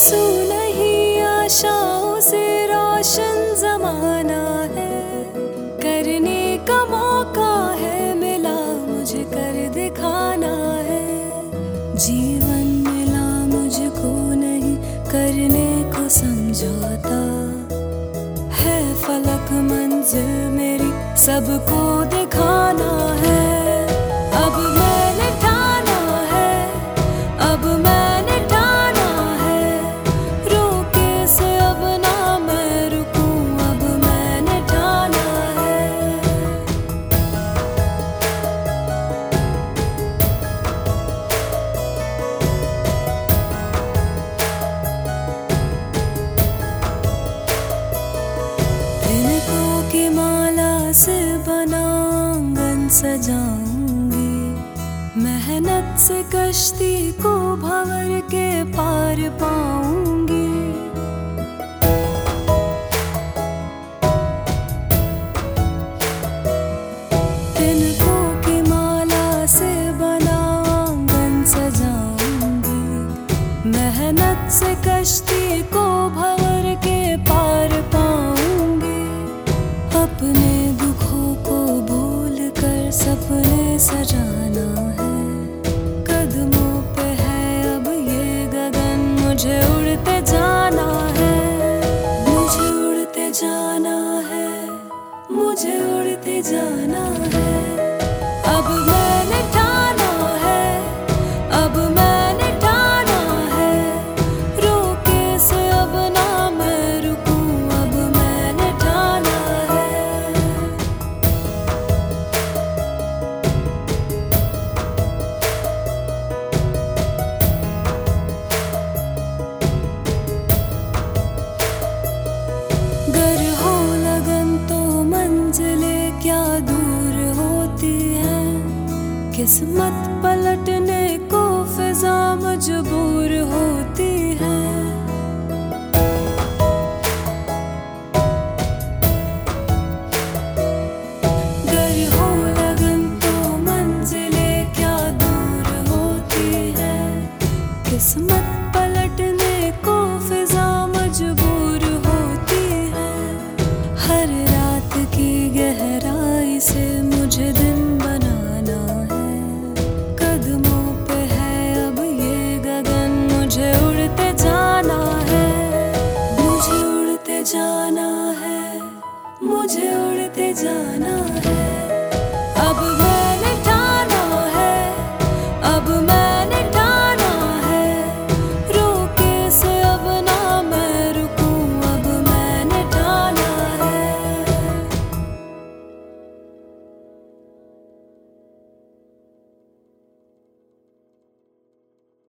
आंसू नहीं आशाओं से रोशन जमाना है। करने का मौका है मिला मुझे कर दिखाना है। जीवन मिला मुझको नहीं करने को समझौता है। फलक मंजिल मेरी सबको दिखाना है। अब मैंने ठाना है, अब मैंने ठाना है। रोके से अब ना मैं रुकूं, अब मैंने ठाना है। तिनकों की माला से बना आंगन सजाऊंगी। मेहनत से कश्ती को भंवर के पार पाऊंगी। तिनकों की माला से बना आंगन सजाऊंगी। मेहनत से कश्ती को भंवर के पार पाऊंगी। अपने दुखों को भूल कर सपने सजाना है। कदमों पे है अब ये गगन, मुझे उड़ते जाना है। मुझे उड़ते जाना है, मुझे उड़ते जाना है। अब मैंने ठाना है, अब मैंने ठाना है। रोके से अब ना मैं रुकूं, अब मैंने ठाना है। गर हो लगन तो मंजिलें क्या दूर होती हैं। किस्मत पलटने को फिजा मजबूर होती है। गर हो लगन तो मंजिलें क्या दूर होती हैं। किस्मत पलटने को फिजा मजबूर होती है। हर रात की गहराई से मुझे दिन बनाना है। कदमों पे है अब ये गगन, मुझे उड़ते जाना है। मुझे उड़ते जाना है, मुझे उड़ते जाना है।